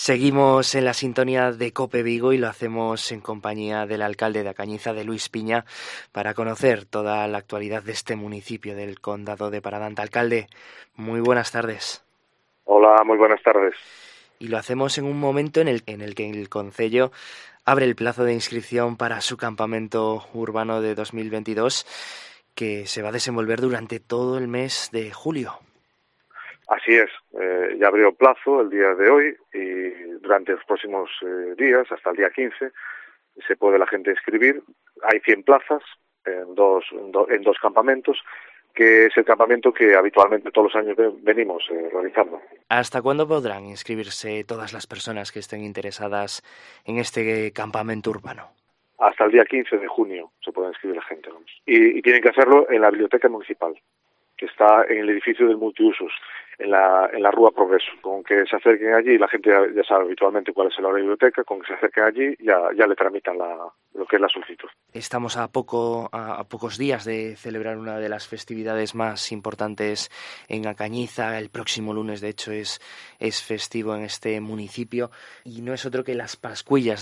Seguimos en la sintonía de COPE Vigo y lo hacemos en compañía del alcalde de Acañiza, de Luis Piña, para conocer toda la actualidad de este municipio del Condado de Paradanta. Alcalde, muy buenas tardes. Hola, muy buenas tardes. Y lo hacemos en un momento en el que el concello abre el plazo de inscripción para su campamento urbano de 2022, que se va a desenvolver durante todo el mes de julio. Así es, ya abrió plazo el día de hoy y durante los próximos días, hasta el día 15, se puede la gente inscribir. Hay 100 plazas en dos campamentos, que es el campamento que habitualmente todos los años venimos realizando. ¿Hasta cuándo podrán inscribirse todas las personas que estén interesadas en este campamento urbano? Hasta el día 15 de junio se puede inscribir la gente, vamos. Y tienen que hacerlo en la biblioteca municipal, que está en el edificio del multiusos, en la Rúa Progreso. Con que se acerquen allí, la gente ya sabe habitualmente cuál es la biblioteca, con que se acerquen allí ya le tramitan lo que es la solicitud. Estamos a pocos días de celebrar una de las festividades más importantes en Acañiza. El próximo lunes, de hecho, es festivo en este municipio y no es otro que las Pascuillas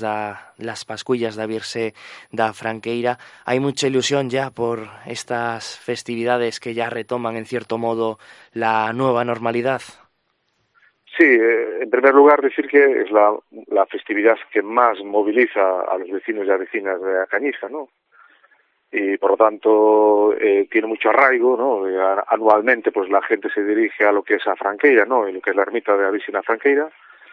da Virse da Franqueira. Hay mucha ilusión ya por estas festividades que ya retoman, en cierto modo, la nueva normalidad. Sí, en primer lugar decir que es la festividad que más moviliza a los vecinos y a vecinas de Acañiza, ¿no? Y por lo tanto tiene mucho arraigo, ¿no? Anualmente pues la gente se dirige a lo que es a Franqueira, ¿no? En lo que es la ermita de la Virgen a Franqueira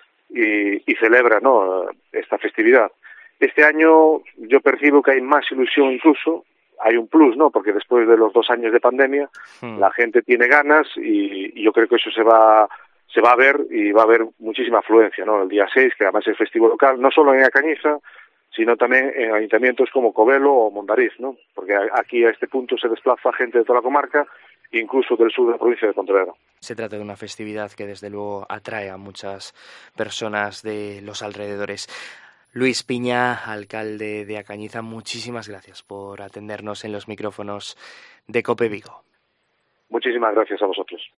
y celebra, ¿no? Esta festividad. Este año yo percibo que hay más ilusión incluso, hay un plus, ¿no? Porque después de los 2 años de pandemia la gente tiene ganas y yo creo que eso se va a ver y va a haber muchísima afluencia, ¿no? El día 6, que además es festivo local, no solo en Acañiza, sino también en ayuntamientos como Covelo o Mondariz, ¿no? Porque aquí a este punto se desplaza gente de toda la comarca, incluso del sur de la provincia de Pontevedra. Se trata de una festividad que desde luego atrae a muchas personas de los alrededores. Luis Piña, alcalde de Acañiza, muchísimas gracias por atendernos en los micrófonos de COPE Vigo. Muchísimas gracias a vosotros.